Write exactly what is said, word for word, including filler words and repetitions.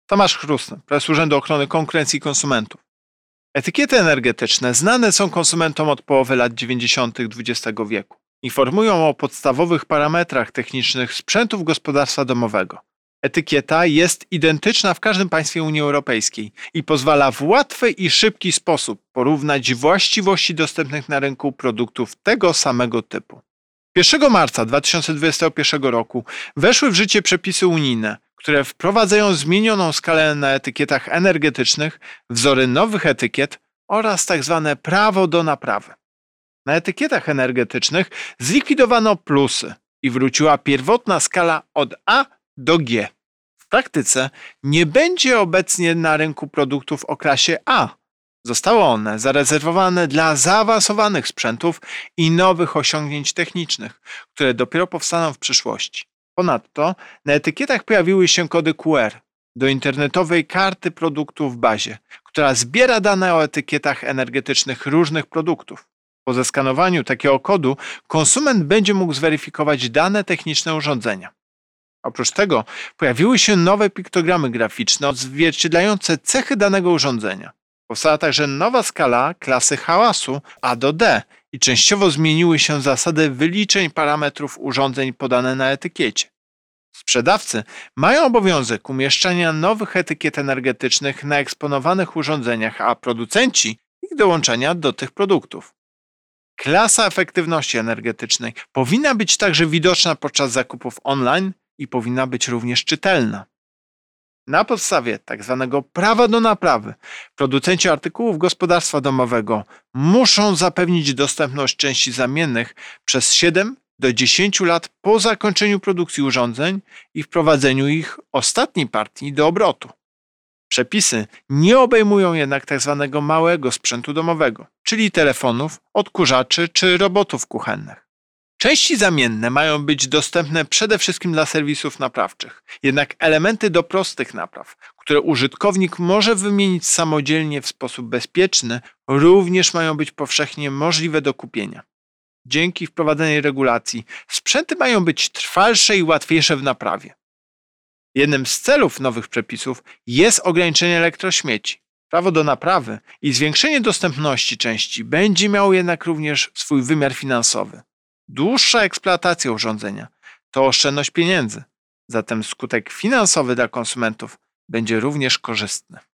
Tomasz Chrustny, prezes Urzędu Ochrony Konkurencji i Konsumentów. Etykiety energetyczne znane są konsumentom od połowy lat dziewięćdziesiątych dwudziestego wieku. Informują o podstawowych parametrach technicznych sprzętów gospodarstwa domowego. Etykieta jest identyczna w każdym państwie Unii Europejskiej i pozwala w łatwy i szybki sposób porównać właściwości dostępnych na rynku produktów tego samego typu. pierwszego marca dwa tysiące dwudziestego pierwszego roku weszły w życie przepisy unijne, które wprowadzają zmienioną skalę na etykietach energetycznych, wzory nowych etykiet oraz tzw. prawo do naprawy. Na etykietach energetycznych zlikwidowano plusy i wróciła pierwotna skala od A do G. W praktyce nie będzie obecnie na rynku produktów o klasie A. Zostały one zarezerwowane dla zaawansowanych sprzętów i nowych osiągnięć technicznych, które dopiero powstaną w przyszłości. Ponadto na etykietach pojawiły się kody Q R do internetowej karty produktu w bazie, która zbiera dane o etykietach energetycznych różnych produktów. Po zeskanowaniu takiego kodu konsument będzie mógł zweryfikować dane techniczne urządzenia. Oprócz tego pojawiły się nowe piktogramy graficzne odzwierciedlające cechy danego urządzenia. Powstała także nowa skala klasy hałasu A do D i częściowo zmieniły się zasady wyliczeń parametrów urządzeń podane na etykiecie. Sprzedawcy mają obowiązek umieszczania nowych etykiet energetycznych na eksponowanych urządzeniach, a producenci ich dołączenia do tych produktów. Klasa efektywności energetycznej powinna być także widoczna podczas zakupów online i powinna być również czytelna. Na podstawie tzw. prawa do naprawy producenci artykułów gospodarstwa domowego muszą zapewnić dostępność części zamiennych przez siedem do dziesięciu lat po zakończeniu produkcji urządzeń i wprowadzeniu ich ostatniej partii do obrotu. Przepisy nie obejmują jednak tzw. małego sprzętu domowego, czyli telefonów, odkurzaczy czy robotów kuchennych. Części zamienne mają być dostępne przede wszystkim dla serwisów naprawczych, jednak elementy do prostych napraw, które użytkownik może wymienić samodzielnie w sposób bezpieczny, również mają być powszechnie możliwe do kupienia. Dzięki wprowadzonej regulacji sprzęty mają być trwalsze i łatwiejsze w naprawie. Jednym z celów nowych przepisów jest ograniczenie elektrośmieci. Prawo do naprawy i zwiększenie dostępności części będzie miało jednak również swój wymiar finansowy. Dłuższa eksploatacja urządzenia to oszczędność pieniędzy, zatem skutek finansowy dla konsumentów będzie również korzystny.